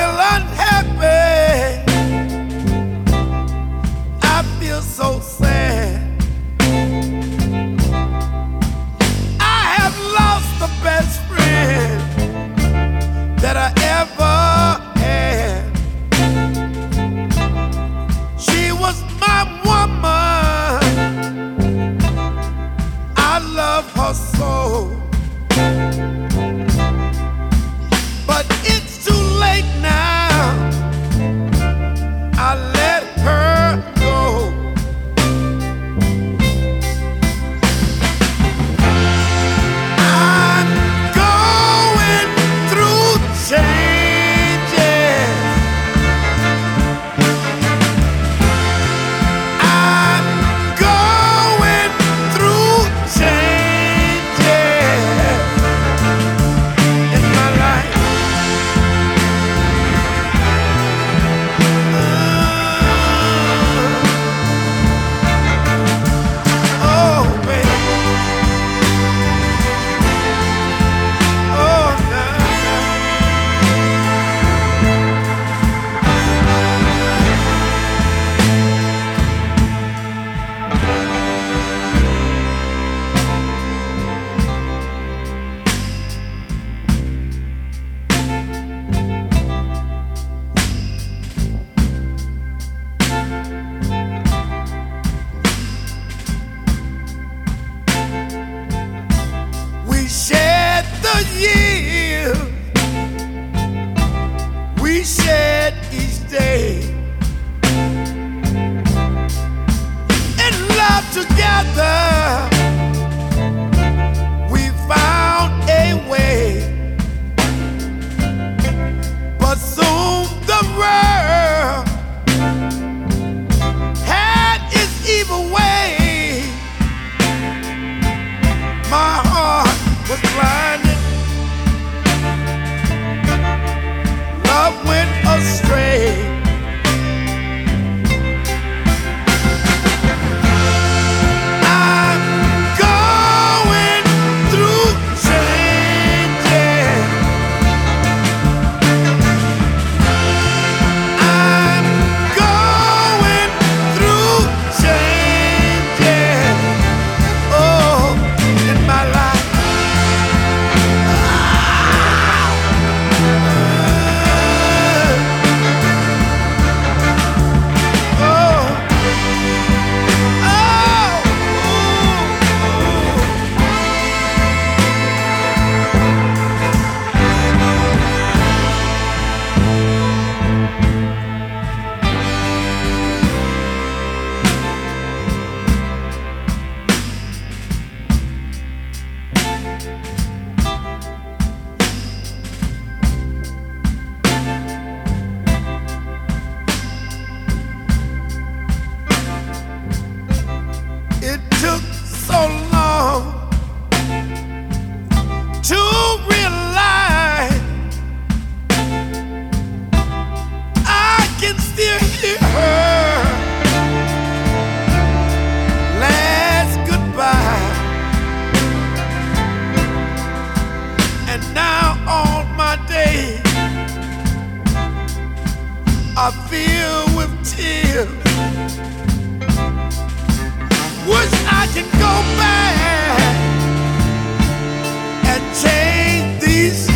unhappy. I feel so sad. I have lost the best friend that I ever had. She was my woman. I love her so. But it's too late now. I let her go. I'm going through changes. I'm going through changes in my life. Oh, baby. Oh, nah, we shared the years, we shared each day, in love together. We found a way, but soon the world had its evil way. My heart was blinded. Love went astray. I'm going through changes. I'm going through changes. Oh, in my life. It took so long to realize I can still hear her last goodbye. And now all my days are filled with tears. Wish I can go back and change these